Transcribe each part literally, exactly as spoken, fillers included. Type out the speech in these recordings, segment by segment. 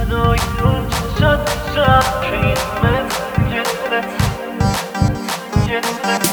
فدای اون چشات شب که این من جدت جدت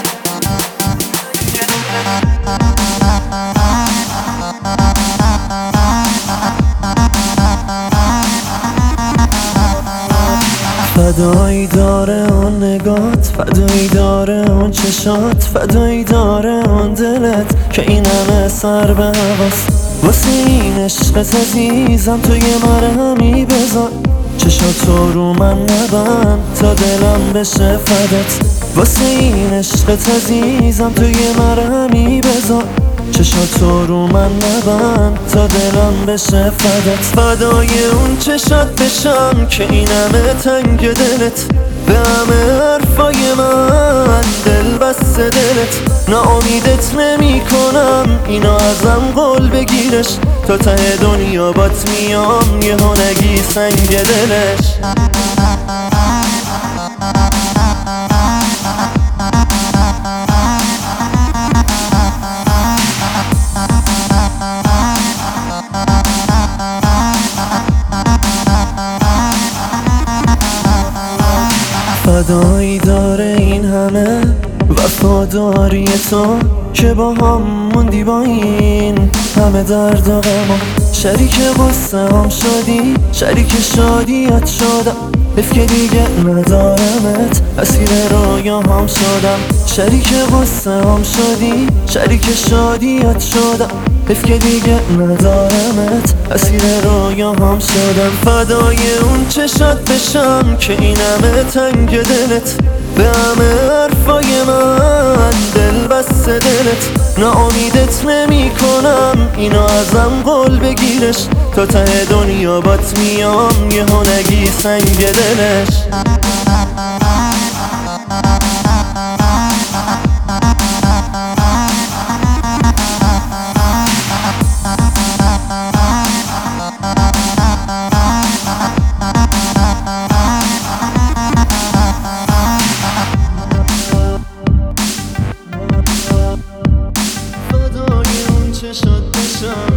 فدایی داره اون نگات، فدایی داره اون چشات، فدایی داره اون دلت که این همه سر به هواست. واسه این عشقت عزیزم تو یه مرهمی بذار، چشاتو رو من نبند تا دلم بشه فدات. واسه این عشقت عزیزم تو یه مرهمی بذار، چشاتو رو من نبند تا دلم بشه فدات. فدای اون چشات بشم که این همه تنگ دلت، به همه حرفای من دل بسته دلت. ناامیدت نمی کنم اینو ازم قول بگیرش، تا ته دنیا بات میام یه نگی سنگ دلش. فدایی داره این همه وفاداری تو که با هم موندی با این همه درد و غما. شریک غصه هم شدی، شریک شادیت شدم، حیف که دیگه ندارمت، اسیر رویا هم شدم. شریک غصه هم شدی، شریک شادیت شدم، حیف که دیگه ندارمت، اسیر رویا هم شدم. فدای اون چشات بشم که این همه تنگ دلت، به همه حرفای من دل بسته دلت. ناامیدت نمی کنم اینو ازم قول بگیرش، تا ته دنیا بات میام یه نگی سنگ دلش. فدای اون چشات بشم